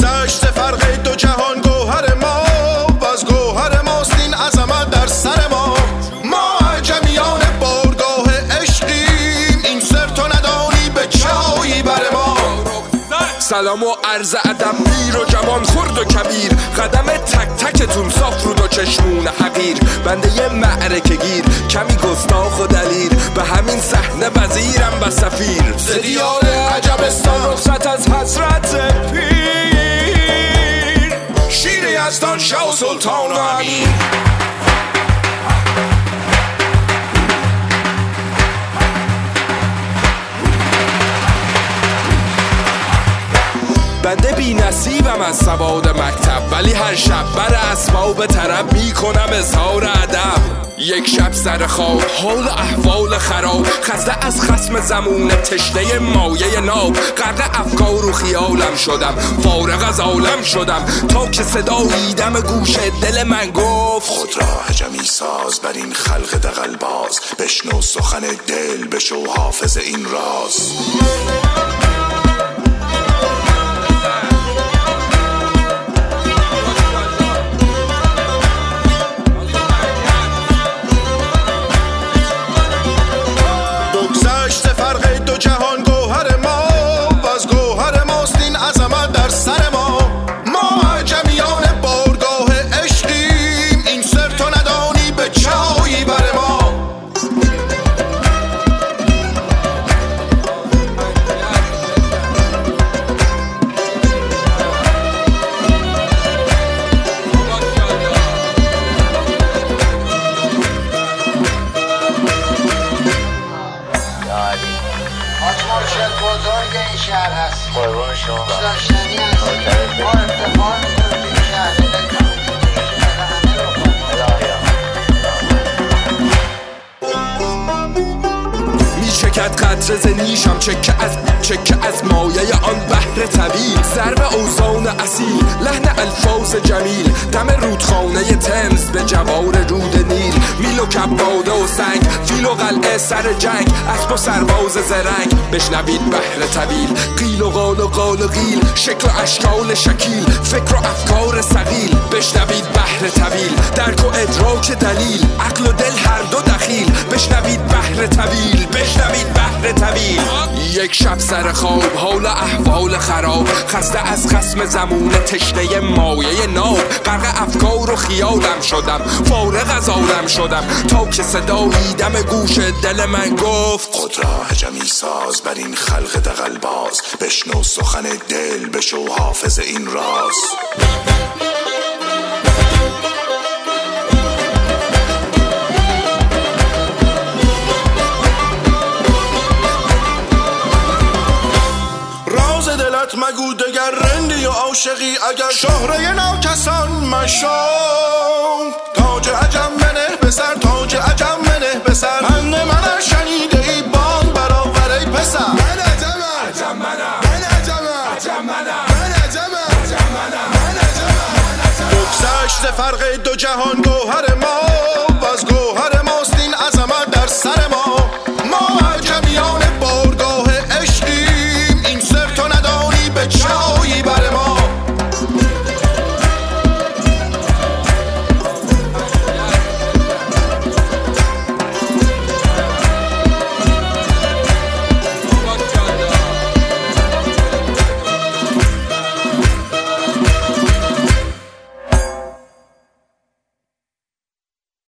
بگذشت فرق دو جهان گوهر ما و از گوهر ماست این عظمت در سر ما. ما عجمیان بارگاه عشقیم، این سر تو ندانی به چایی بر ما. سلام و عرض ادب پیر و جوان خرد و کبیر، قدم تک تکتون صاف رود و چشمون حقیر. بنده یه معرکه گیر کمی گستاخ و دلیر، به همین صحنه وزیرم و سفیر. ز دیار عجبستان رخصت از حسرت پیر، شیر یزدان شاه و سلطان و امیر. بنده بی نصیبم از سواد مکتب، ولی هر شب بر اسباب طرب میکنم اظهار ادب. یک شب سر خواب حال احوال خراب، خسته از خصم زمون تشنه مایه ناب. غرق افکار و خیالم شدم، فارغ از عالم شدم، تا که صدایی دم گوش دل من گفت خود را عجمی ساز بر این خلق دغل باز، بشنو سخن دل بشو حافظ این راز. فرق دو جهان گوهر ما و از گوهر ماست این عظمت در سر ما. ما عجمیان بارگاه عشقیم، این سر تو ندانی به چایی بر ما. مرشد بزرگ این شهر هست. قربان شما داشتنی هست. ما افتخار میکنیم این شهر میچکد قطره ز نیشم، چکه از مایه آن بحر طویل. ضرب اوزان اصیل، لحن الفاظ جمیل، دم رودخانه تمز به جوار رود نیل. میل و کباده و سنگ، فیل و قلعه سر جنگ، اسب و سرباز زرنگ. بشنوید بحر طویل، قیل و قال و قال و قیل، شکل و اشکال شکیل، فکر و افکار ثقیل. بشنوید بحر طویل، درک و ادراک دلیل، عقل و دل هر دو دخیل. بشنوید بحر طویل، بشنوید بحر طویل. یک شب سر خواب حال احوال خراب، خسته از خصم زمون تشنه مایه ناب. غرق افکار و خیالم شدم، فارغ از عالم شدم، تا که صدایی دم گوش دل من گفت خود را عجمی ساز بر این خلق دغل باز، بشنو سخن دل بشو حافظ این راز. مگو دگر رندی و عاشقی اگر شهره ناکسان مشام. تاج عجم منه به سر، تاج عجم منه به سر، پند من شنیده ای بان برآور ای پسر. من عجمم، عجم منم، من عجمم، عجم منم، من عجمم، عجم منم، من عجمم. بگذشت فرق دو جهان گوهر